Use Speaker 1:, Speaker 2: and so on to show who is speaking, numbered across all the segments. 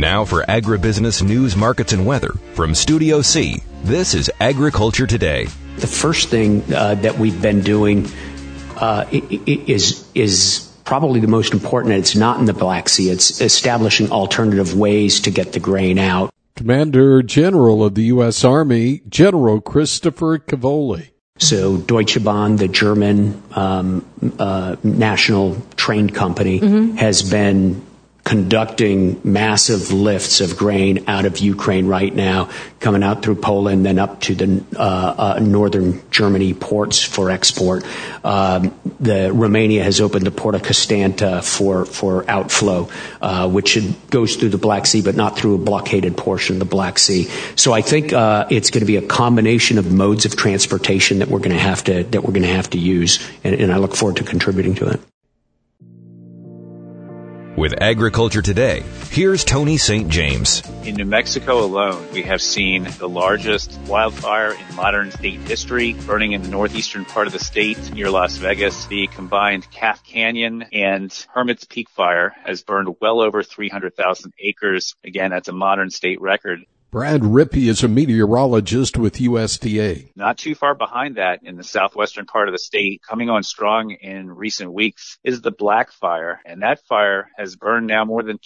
Speaker 1: Now for agribusiness news, markets, and weather from Studio C, this is Agriculture Today.
Speaker 2: The first thing that we've been doing is probably the most important. It's not in the Black Sea. It's establishing alternative ways to get the grain out.
Speaker 3: Commander General of the U.S. Army, General Christopher Cavoli.
Speaker 2: So Deutsche Bahn, the German national train company, has been conducting massive lifts of grain out of Ukraine right now, coming out through Poland, then up to the northern Germany ports for export. Romania has opened the port of Constanta for outflow, which goes through the Black Sea, but not through a blockaded portion of the Black Sea. So I think it's going to be a combination of modes of transportation that we're going to have to use, and I look forward to contributing to it.
Speaker 1: With Agriculture Today, here's Tony St. James.
Speaker 4: In New Mexico alone, we have seen the largest wildfire in modern state history, burning in the northeastern part of the state near Las Vegas. The combined Calf Canyon and Hermit's Peak fire has burned well over 300,000 acres. Again, that's a modern state record.
Speaker 3: Brad Rippey is a meteorologist with USDA.
Speaker 4: Not too far behind that, in the southwestern part of the state, coming on strong in recent weeks, is the Black Fire. And that fire has burned now more than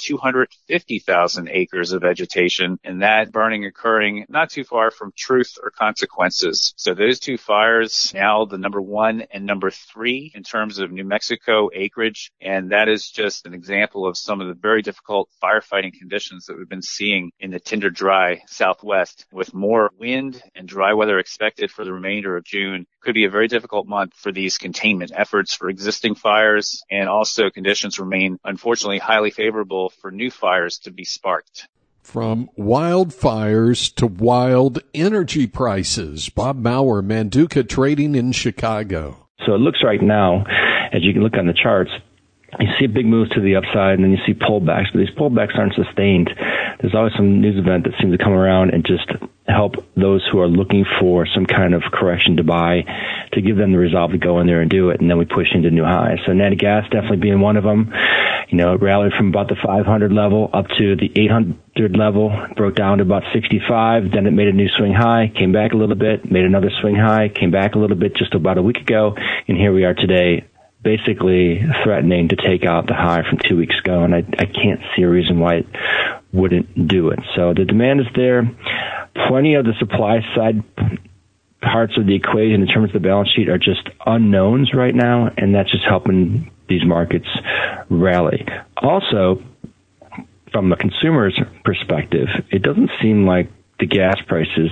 Speaker 4: 250,000 acres of vegetation, and that burning occurring not too far from Truth or Consequences. So those two fires, now the number 1 and number 3 in terms of New Mexico acreage. And that is just an example of some of the very difficult firefighting conditions that we've been seeing in the tinder dry Southwest. With more wind and dry weather expected for the remainder of June, could be a very difficult month for these containment efforts for existing fires, and also conditions remain unfortunately highly favorable for new fires to be sparked.
Speaker 3: From wildfires to wild energy prices, Bob Maurer, Manduca Trading in Chicago.
Speaker 5: So it looks right now, as you can look on the charts, you see big moves to the upside, and then you see pullbacks, but these pullbacks aren't sustained. There's always some news event that seems to come around and just help those who are looking for some kind of correction to buy, to give them the resolve to go in there and do it, and then we push into new highs. So natural gas definitely being one of them. You know, it rallied from about the 500 level up to the 800 level, broke down to about 65, then it made a new swing high, came back a little bit, made another swing high, came back a little bit just about a week ago, and here we are today, basically threatening to take out the high from 2 weeks ago, and I can't see a reason why it wouldn't do it. So the demand is there. Plenty of the supply side parts of the equation in terms of the balance sheet are just unknowns right now, and that's just helping these markets rally. Also, from a consumer's perspective, it doesn't seem like the gas prices,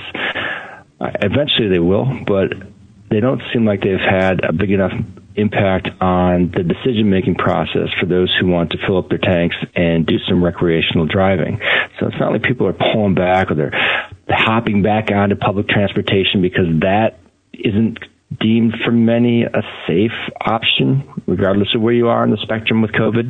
Speaker 5: eventually they will, but they don't seem like they've had a big enough impact on the decision-making process for those who want to fill up their tanks and do some recreational driving. So it's not like people are pulling back or they're hopping back onto public transportation, because that isn't deemed for many a safe option, regardless of where you are on the spectrum with COVID.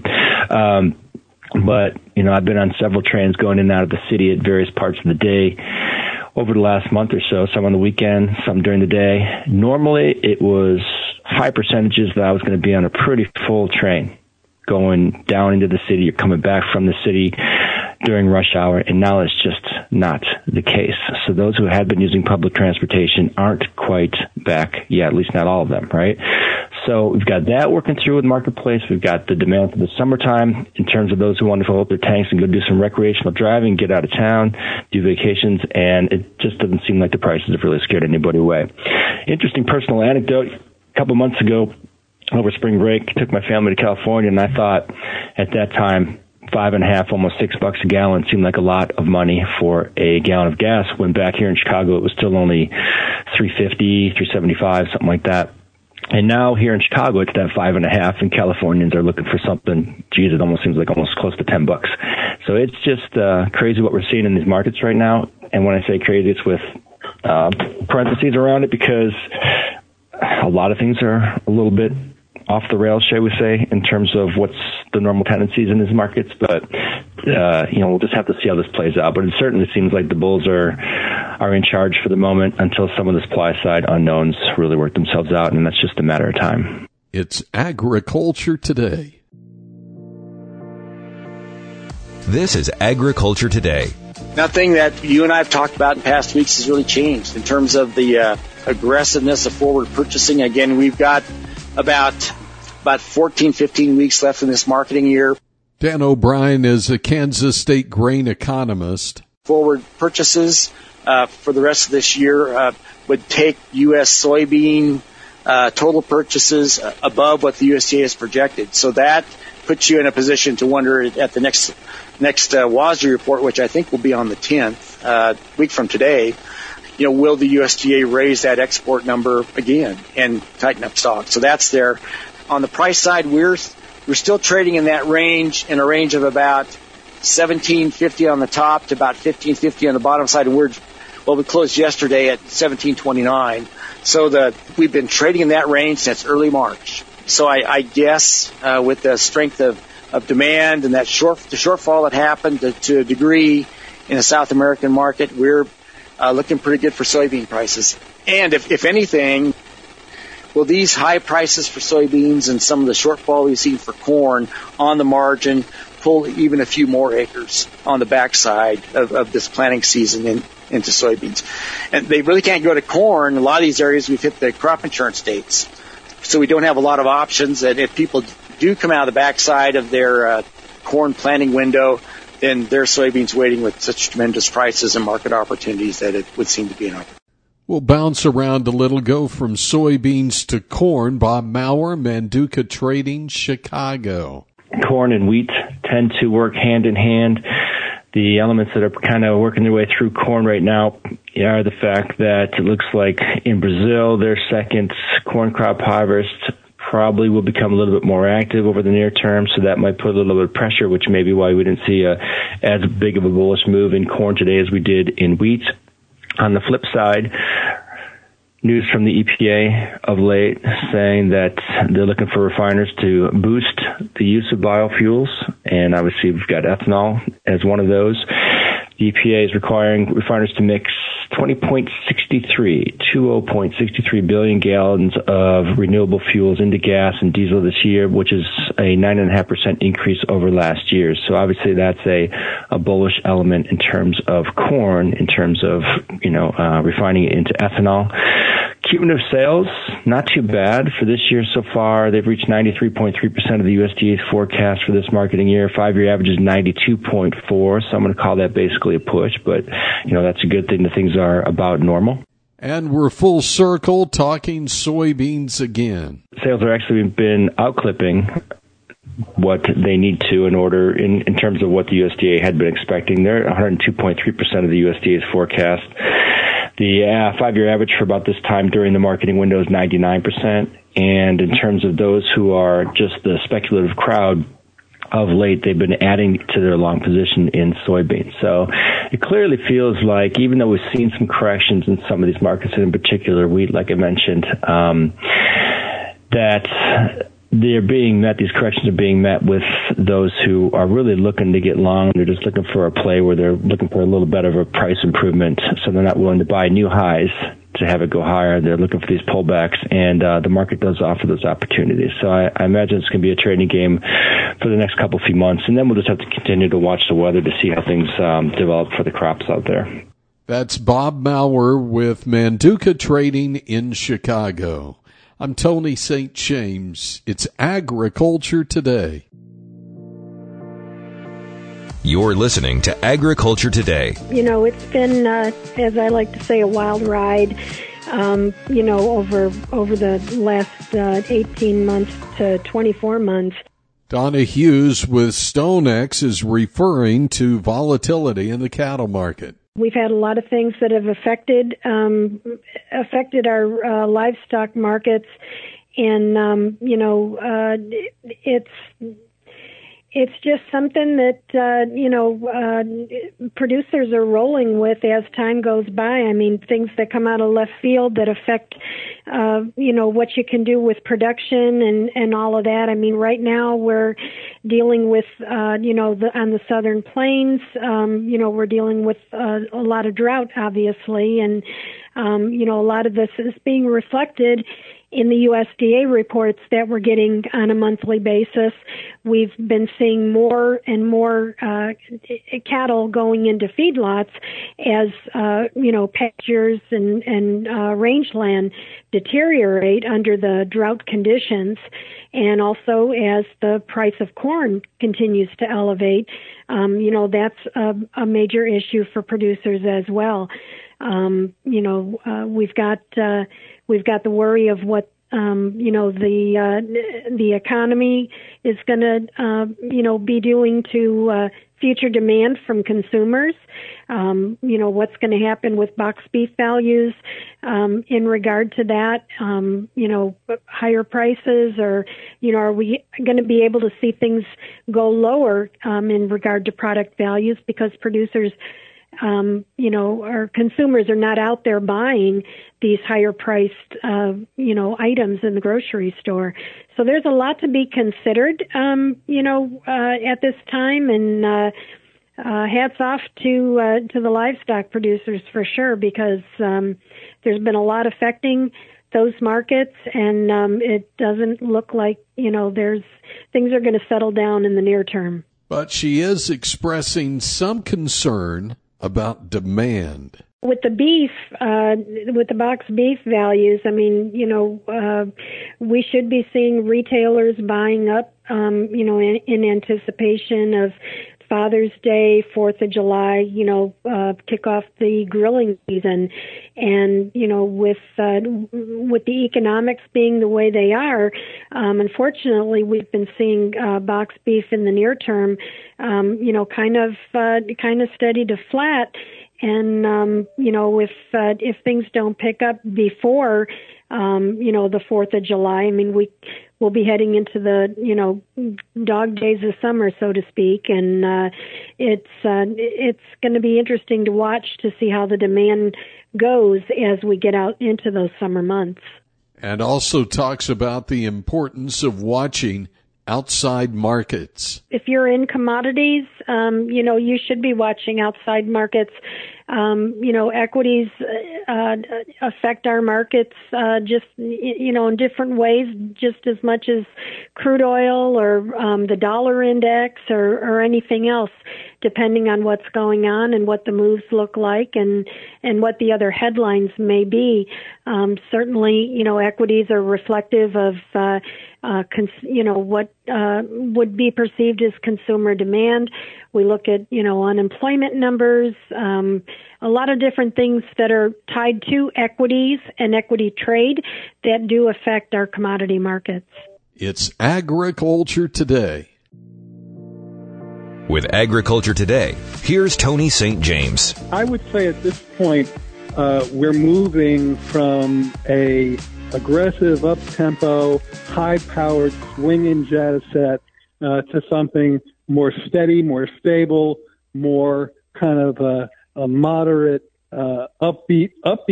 Speaker 5: But, you know, I've been on several trains going in and out of the city at various parts of the day over the last month or so, some on the weekend, some during the day. Normally, it was high percentages that I was going to be on a pretty full train going down into the city or coming back from the city during rush hour, and now it's just not the case. So those who had been using public transportation aren't quite back yet, at least not all of them, right? So we've got that working through with marketplace. We've got the demand for the summertime in terms of those who want to fill up their tanks and go do some recreational driving, get out of town, do vacations, and it just doesn't seem like the prices have really scared anybody away. Interesting personal anecdote. A couple months ago, over spring break, took my family to California, and I thought at that time, $5.50, almost $6 a gallon seemed like a lot of money for a gallon of gas. When back here in Chicago, it was still only $3.50, $3.75, something like that. And now here in Chicago, it's that $5.50, and Californians are looking for something. Geez, it almost seems like almost close to $10. So it's just crazy what we're seeing in these markets right now. And when I say crazy, it's with parentheses around it, because a lot of things are a little bit off the rails, shall we say, in terms of what's the normal tendencies in these markets. But, we'll just have to see how this plays out. But it certainly seems like the bulls are in charge for the moment until some of the supply side unknowns really work themselves out, and that's just a matter of time.
Speaker 3: It's Agriculture Today.
Speaker 1: This is Agriculture Today.
Speaker 6: Nothing that you and I have talked about in past weeks has really changed in terms of the aggressiveness of forward purchasing. Again, we've got about 14, 15 weeks left in this marketing year.
Speaker 3: Dan O'Brien is a Kansas State grain economist.
Speaker 6: Forward purchases for the rest of this year would take U.S. soybean total purchases above what the USDA has projected. So that puts you in a position to wonder at the next WASDE report, which I think will be on the 10th, week from today, will the USDA raise that export number again and tighten up stock? So that's there. On the price side, we're still trading in that range, in a range of about $17.50 on the top to about $15.50 on the bottom side, and we closed yesterday at $17.29. So we've been trading in that range since early March. So I guess with the strength of demand and that the shortfall that happened to a degree in the South American market, we're looking pretty good for soybean prices. And if anything, will these high prices for soybeans and some of the shortfall we've seen for corn on the margin pull even a few more acres on the backside of this planting season into soybeans? And they really can't go to corn. A lot of these areas we've hit the crop insurance dates, so we don't have a lot of options. And if people do come out of the backside of their corn planting window, then their soybeans waiting with such tremendous prices and market opportunities that it would seem to be an opportunity.
Speaker 3: We'll bounce around a little, go from soybeans to corn. Bob Maurer, Manduca Trading, Chicago.
Speaker 5: Corn and wheat tend to work hand in hand. The elements that are kind of working their way through corn right now are the fact that it looks like in Brazil, their second corn crop harvest probably will become a little bit more active over the near term, so that might put a little bit of pressure, which may be why we didn't see as big of a bullish move in corn today as we did in wheat. On the flip side, news from the EPA of late saying that they're looking for refiners to boost the use of biofuels, and obviously we've got ethanol as one of those. The EPA is requiring refiners to mix 20.63 billion gallons of renewable fuels into gas and diesel this year, which is a 9.5% increase over last year. So obviously that's a bullish element in terms of corn, in terms of, refining it into ethanol. Cumulative sales, not too bad for this year so far. They've reached 93.3% of the USDA's forecast for this marketing year. 5-year average is 92.4, so I'm going to call that basically a push, but, that's a good thing that things are about normal.
Speaker 3: And we're full circle talking soybeans again.
Speaker 5: Sales are actually been outclipping what they need to in order in terms of what the USDA had been expecting. They're 102.3% of the USDA's forecast. The 5-year average for about this time during the marketing window is 99%. And in terms of those who are just the speculative crowd, of late, they've been adding to their long position in soybeans. So it clearly feels like, even though we've seen some corrections in some of these markets, and in particular wheat, like I mentioned, that they're being met, these corrections are being met with those who are really looking to get long. They're just looking for a play where they're looking for a little bit of a price improvement, so they're not willing to buy new highs to have it go higher. They're looking for these pullbacks, and the market does offer those opportunities. So I imagine it's going to be a trading game for the next few months, and then we'll just have to continue to watch the weather to see how things develop for the crops out there.
Speaker 3: That's Bob Maurer with Manduca Trading in Chicago. I'm Tony St. James. It's Agriculture Today.
Speaker 1: You're listening to Agriculture Today.
Speaker 7: It's been, as I like to say, a wild ride, over the last 18 months to 24 months.
Speaker 3: Donna Hughes with StoneX is referring to volatility in the cattle market.
Speaker 7: We've had a lot of things that have affected our livestock markets, and it's just something that producers are rolling with as time goes by. I mean, things that come out of left field that affect what you can do with production and all of that. I mean, right now we're dealing with on the southern plains, we're dealing with a lot of drought, obviously, and a lot of this is being reflected in the USDA reports that we're getting on a monthly basis, we've been seeing more and more cattle going into feedlots as pastures and rangeland deteriorate under the drought conditions, and also as the price of corn continues to elevate. That's a major issue for producers as well. We've got the worry of what the economy is going to be doing to future demand from consumers. What's going to happen with box beef values in regard to that. Higher prices, or are we going to be able to see things go lower in regard to product values because producers our consumers are not out there buying these higher priced, items in the grocery store. So there's a lot to be considered, at this time, and hats off to the livestock producers for sure, because there's been a lot affecting those markets, and it doesn't look like things are going to settle down in the near term.
Speaker 3: But she is expressing some concern about demand.
Speaker 7: With the beef, with the box beef values, we should be seeing retailers buying up, in anticipation of Father's Day, 4th of July, kick off the grilling season. And, with the economics being the way they are, unfortunately, we've been seeing box beef in the near term, kind of steady to flat. And, if things don't pick up before, the 4th of July, we'll be heading into the, dog days of summer, so to speak. And, it's going to be interesting to watch to see how the demand goes as we get out into those summer months.
Speaker 3: And also talks about the importance of watching outside markets.
Speaker 7: If you're in commodities, you should be watching outside markets. Equities affect our markets just, in different ways, just as much as crude oil or the dollar index or anything else, depending on what's going on and what the moves look like and what the other headlines may be. Certainly, equities are reflective of what would be perceived as consumer demand. We look at, unemployment numbers, a lot of different things that are tied to equities and equity trade that do affect our commodity markets.
Speaker 3: It's Agriculture Today.
Speaker 1: With Agriculture Today, here's Tony St. James.
Speaker 8: I would say at this point, we're moving from a aggressive, up-tempo, high-powered swinging jet set to something more steady, more stable, more kind of a moderate, upbeat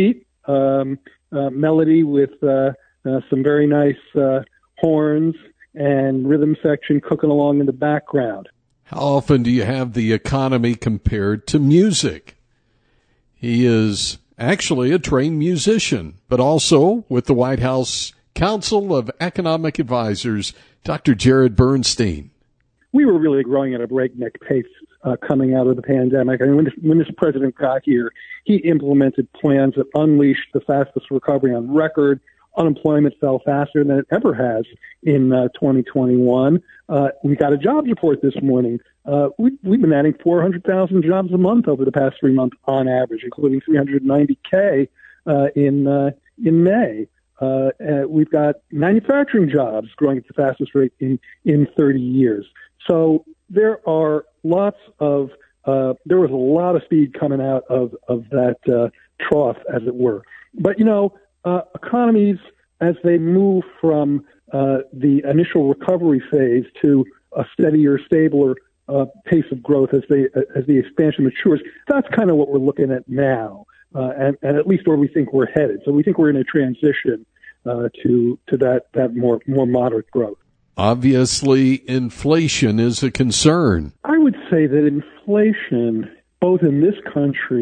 Speaker 8: melody with some very nice horns and rhythm section cooking along in the background.
Speaker 3: How often do you have the economy compared to music? He is actually a trained musician, but also with the White House Council of Economic Advisors, Dr. Jared Bernstein.
Speaker 8: We were really growing at a breakneck pace coming out of the pandemic. When this president got here, he implemented plans that unleashed the fastest recovery on record. Unemployment fell faster than it ever has in 2021. We got a jobs report this morning. We've been adding 400,000 jobs a month over the past 3 months on average, including 390K in May. We've got manufacturing jobs growing at the fastest rate in 30 years. So there was a lot of speed coming out of that trough, as it were. But, economies, as they move from the initial recovery phase to a steadier, stabler pace of growth as the expansion matures, that's kind of what we're looking at now, and at least where we think we're headed. So we think we're in a transition to that more moderate growth.
Speaker 3: Obviously, inflation is a concern.
Speaker 8: I would say that inflation, both in this country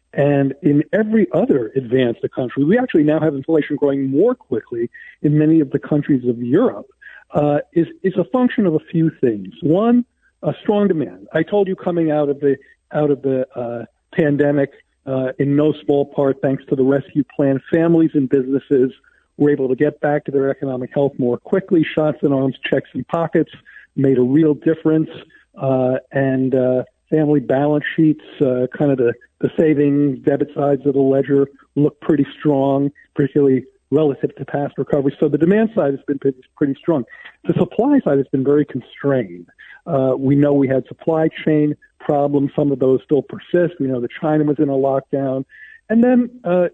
Speaker 8: And in every other advanced country, we actually now have inflation growing more quickly in many of the countries of Europe. Is a function of a few things. One, a strong demand. I told you coming out of the pandemic, in no small part thanks to the rescue plan, families and businesses were able to get back to their economic health more quickly. Shots in arms, checks in pockets made a real difference, and family balance sheets, kind of the savings, debit sides of the ledger look pretty strong, particularly relative to past recovery. So the demand side has been pretty strong. The supply side has been very constrained. We know we had supply chain problems. Some of those still persist. We know that China was in a lockdown. And then,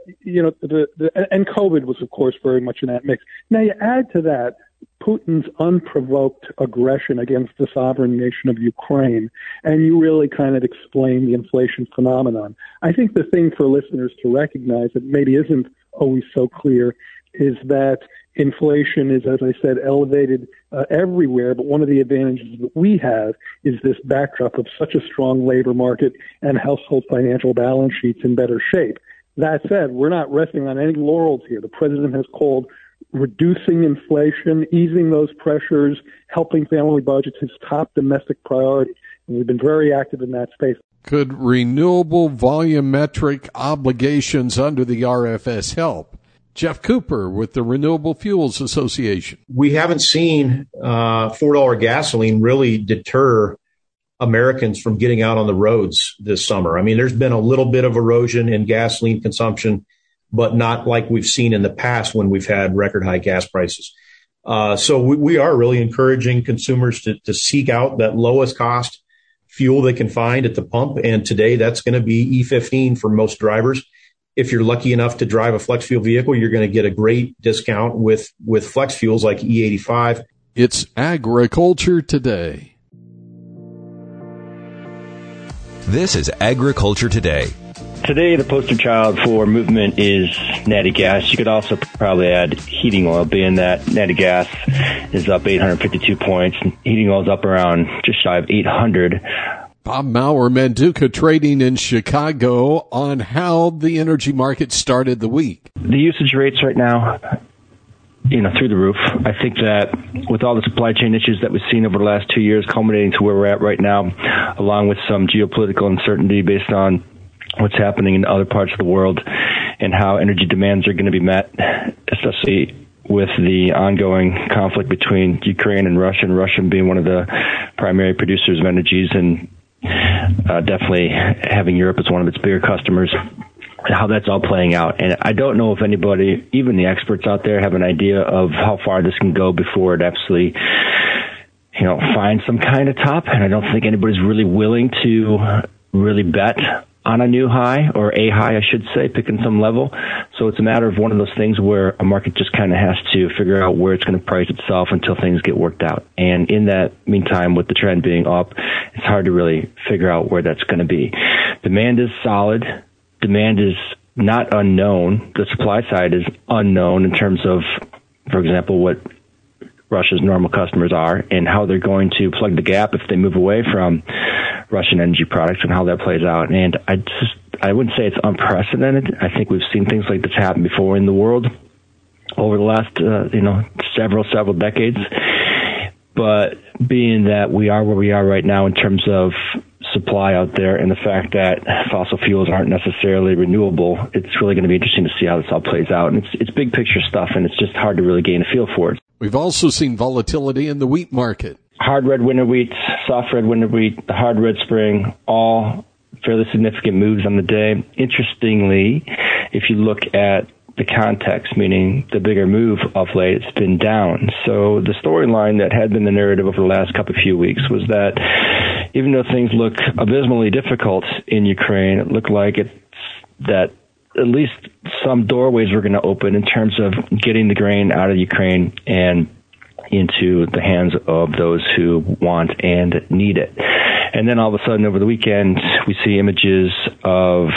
Speaker 8: and COVID was, of course, very much in that mix. Now, you add to that Putin's unprovoked aggression against the sovereign nation of Ukraine, and you really kind of explain the inflation phenomenon. I think the thing for listeners to recognize that maybe isn't always so clear is that inflation is, as I said, elevated everywhere, but one of the advantages that we have is this backdrop of such a strong labor market and household financial balance sheets in better shape. That said, we're not resting on any laurels here. The president has called reducing inflation, easing those pressures, helping family budgets his top domestic priority. And we've been very active in that space.
Speaker 3: Could renewable volumetric obligations under the RFS help? Jeff Cooper with the Renewable Fuels Association.
Speaker 9: We haven't seen $4 gasoline really deter Americans from getting out on the roads this summer. I mean, there's been a little bit of erosion in gasoline consumption, but not like we've seen in the past when we've had record high gas prices. So we are really encouraging consumers to seek out that lowest cost fuel they can find at the pump. And today that's going to be E15 for most drivers. If you're lucky enough to drive a flex fuel vehicle, you're going to get a great discount with flex fuels like E85.
Speaker 3: It's Agriculture Today.
Speaker 1: This is Agriculture Today.
Speaker 5: Today, the poster child for movement is natty gas. You could also probably add heating oil, being that natty gas is up 852 points. Heating oil is up around just shy of 800.
Speaker 3: Bob Maurer, Manduca Trading in Chicago, on how the energy market started the week.
Speaker 5: The usage rates right now, through the roof. I think that with all the supply chain issues that we've seen over the last 2 years, culminating to where we're at right now, along with some geopolitical uncertainty based on what's happening in other parts of the world and how energy demands are going to be met, especially with the ongoing conflict between Ukraine and Russia being one of the primary producers of energies, and definitely having Europe as one of its bigger customers, how that's all playing out. And I don't know if anybody, even the experts out there, have an idea of how far this can go before it actually, finds some kind of top. And I don't think anybody's really willing to really bet on a new high, or a high, I should say, picking some level. So it's a matter of one of those things where a market just kind of has to figure out where it's going to price itself until things get worked out. And in that meantime, with the trend being up, it's hard to really figure out where that's going to be. Demand is solid. Demand is not unknown. The supply side is unknown in terms of, for example, what Russia's normal customers are and how they're going to plug the gap if they move away from Russian energy products and how that plays out. And I wouldn't say it's unprecedented. I think we've seen things like this happen before in the world over the last, several decades. But being that we are where we are right now in terms of supply out there and the fact that fossil fuels aren't necessarily renewable, it's really going to be interesting to see how this all plays out. And it's big picture stuff, and it's just hard to really gain a feel for it.
Speaker 3: We've also seen volatility in the wheat market.
Speaker 5: Hard red winter wheat, soft red winter wheat, the hard red spring, all fairly significant moves on the day. Interestingly, if you look at the context, meaning the bigger move of late, it's been down. So the storyline that had been the narrative over the last few weeks was that even though things look abysmally difficult in Ukraine, it looked like that at least some doorways were going to open in terms of getting the grain out of Ukraine and into the hands of those who want and need it. And then all of a sudden over the weekend, we see images of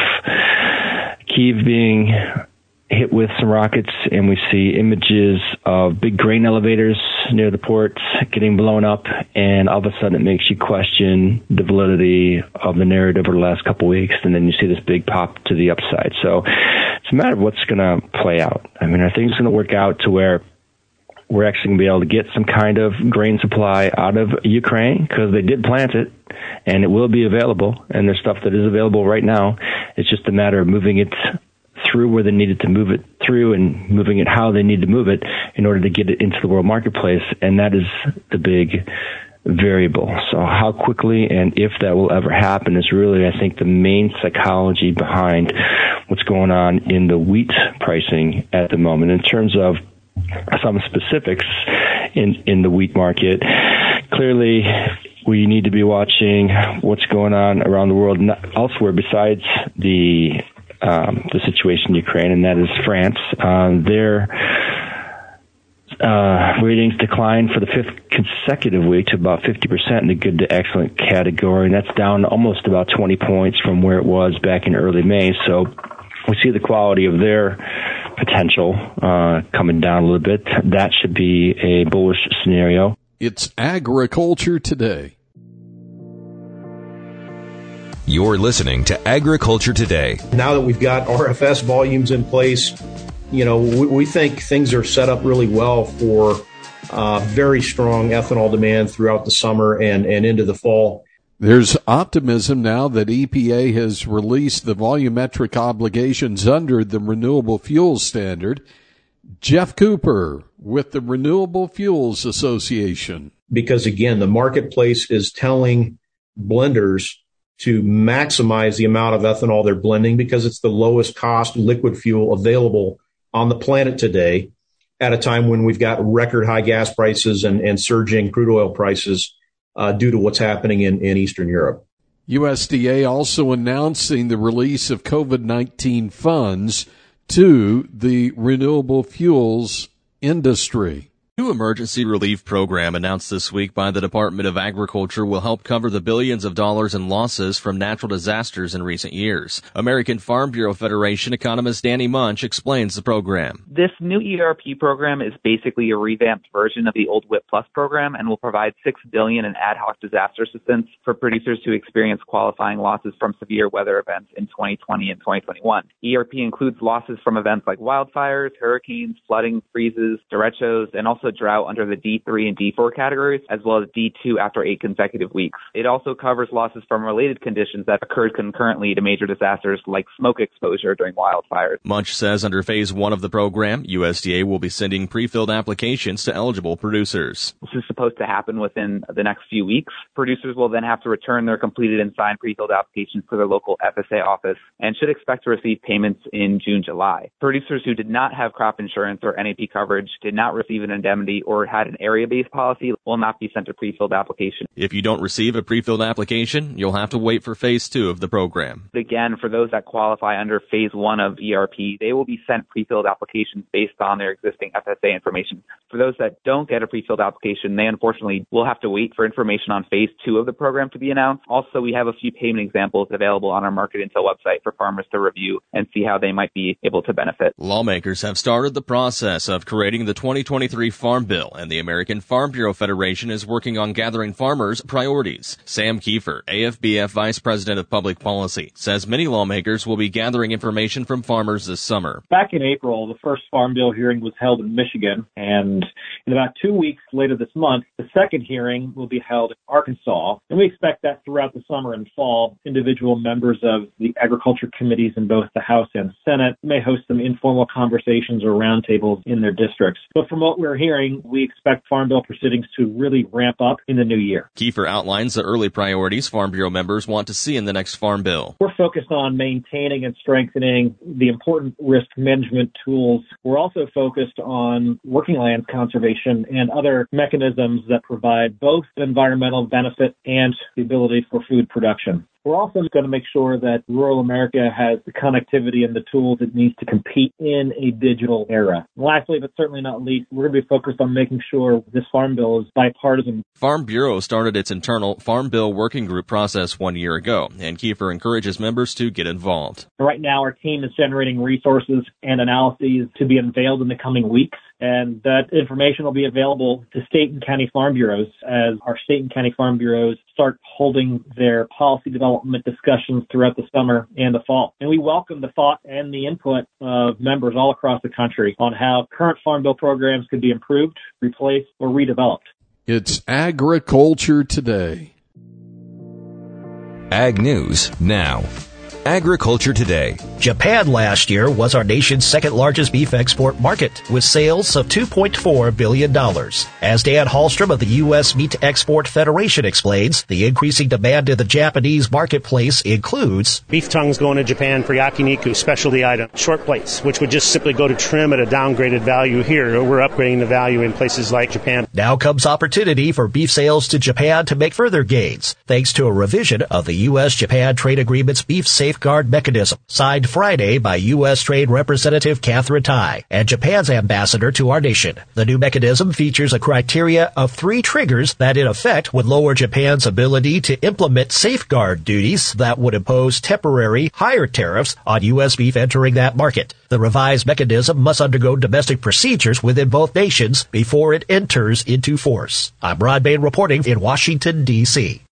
Speaker 5: Kyiv being hit with some rockets, and we see images of big grain elevators near the ports getting blown up, and all of a sudden it makes you question the validity of the narrative over the last couple of weeks, and then you see this big pop to the upside. So it's a matter of what's going to play out. I mean, are things going to work out to where we're actually going to be able to get some kind of grain supply out of Ukraine, because they did plant it, and it will be available, and there's stuff that is available right now. It's just a matter of moving it through where they needed to move it through and moving it how they need to move it in order to get it into the world marketplace, and that is the big variable. So how quickly and if that will ever happen is really, I think, the main psychology behind what's going on in the wheat pricing at the moment. In terms of some specifics in the wheat market, clearly we need to be watching what's going on around the world elsewhere besides the situation in Ukraine, and that is France. Their ratings declined for the fifth consecutive week to about 50% in the good to excellent category, and that's down almost about 20 points from where it was back in early May. So we see the quality of their potential coming down a little bit. That should be a bullish scenario.
Speaker 3: It's Agriculture Today.
Speaker 1: You're listening to Agriculture Today.
Speaker 9: Now that we've got RFS volumes in place, we think things are set up really well for very strong ethanol demand throughout the summer and into the fall.
Speaker 3: There's optimism now that EPA has released the volumetric obligations under the Renewable Fuels Standard. Jeff Cooper with the Renewable Fuels Association.
Speaker 9: Because, again, the marketplace is telling blenders to maximize the amount of ethanol they're blending because it's the lowest cost liquid fuel available on the planet today at a time when we've got record high gas prices and surging crude oil prices due to what's happening in Eastern Europe.
Speaker 3: USDA also announcing the release of COVID-19 funds to the renewable fuels industry.
Speaker 10: New emergency relief program announced this week by the Department of Agriculture will help cover the billions of dollars in losses from natural disasters in recent years. American Farm Bureau Federation economist Danny Munch explains the program.
Speaker 11: This new ERP program is basically a revamped version of the old WIP Plus program and will provide $6 billion in ad hoc disaster assistance for producers who experience qualifying losses from severe weather events in 2020 and 2021. ERP includes losses from events like wildfires, hurricanes, flooding, freezes, derechos, and also drought under the D3 and D4 categories, as well as D2 after 8 consecutive weeks. It also covers losses from related conditions that occurred concurrently to major disasters like smoke exposure during wildfires.
Speaker 10: Munch says under Phase 1 of the program, USDA will be sending pre-filled applications to eligible producers.
Speaker 11: This is supposed to happen within the next few weeks. Producers will then have to return their completed and signed pre-filled applications to their local FSA office and should expect to receive payments in June, July. Producers who did not have crop insurance or NAP coverage, did not receive an indemnity, or had an area-based policy will not be sent a pre-filled application.
Speaker 10: If you don't receive a pre-filled application, you'll have to wait for Phase 2 of the program.
Speaker 11: Again, for those that qualify under Phase 1 of ERP, they will be sent pre-filled applications based on their existing FSA information. For those that don't get a pre-filled application, they unfortunately will have to wait for information on Phase 2 of the program to be announced. Also, we have a few payment examples available on our Market Intel website for farmers to review and see how they might be able to benefit.
Speaker 10: Lawmakers have started the process of creating the 2023 Farm Bill, and the American Farm Bureau Federation is working on gathering farmers' priorities. Sam Kiefer, AFBF Vice President of Public Policy, says many lawmakers will be gathering information from farmers this summer.
Speaker 12: Back in April, the first Farm Bill hearing was held in Michigan, and in about 2 weeks later this month, the second hearing will be held in Arkansas. And we expect that throughout the summer and fall, individual members of the agriculture committees in both the House and Senate may host some informal conversations or roundtables in their districts. But from what we're hearing, we expect Farm Bill proceedings to really ramp up in the new year.
Speaker 10: Kiefer outlines the early priorities Farm Bureau members want to see in the next Farm Bill.
Speaker 12: We're focused on maintaining and strengthening the important risk management tools. We're also focused on working lands conservation and other mechanisms that provide both environmental benefit and the ability for food production. We're also going to make sure that rural America has the connectivity and the tools it needs to compete in a digital era. And lastly, but certainly not least, we're going to be focused on making sure this Farm Bill is bipartisan.
Speaker 10: Farm Bureau started its internal Farm Bill working group process 1 year ago, and Kiefer encourages members to get involved.
Speaker 12: Right now, our team is generating resources and analyses to be unveiled in the coming weeks. And that information will be available to state and county farm bureaus as our state and county farm bureaus start holding their policy development discussions throughout the summer and the fall. And we welcome the thought and the input of members all across the country on how current Farm Bill programs could be improved, replaced, or redeveloped.
Speaker 3: It's Agriculture Today.
Speaker 1: Ag News now. Agriculture Today.
Speaker 13: Japan last year was our nation's second largest beef export market with sales of $2.4 billion. As Dan Hallstrom of the U.S. Meat Export Federation explains, the increasing demand in the Japanese marketplace includes
Speaker 14: beef tongues going to Japan for yakiniku, specialty item, short plates, which would just simply go to trim at a downgraded value here. We're upgrading the value in places like Japan.
Speaker 13: Now comes opportunity for beef sales to Japan to make further gains, thanks to a revision of the U.S.-Japan Trade Agreement's beef safeguard mechanism, signed Friday by U.S. Trade Representative Catherine Tai and Japan's ambassador to our nation. The new mechanism features a criteria of 3 triggers that in effect would lower Japan's ability to implement safeguard duties that would impose temporary higher tariffs on U.S. beef entering that market. The revised mechanism must undergo domestic procedures within both nations before it enters into force. I'm Rod Bain reporting in Washington, D.C.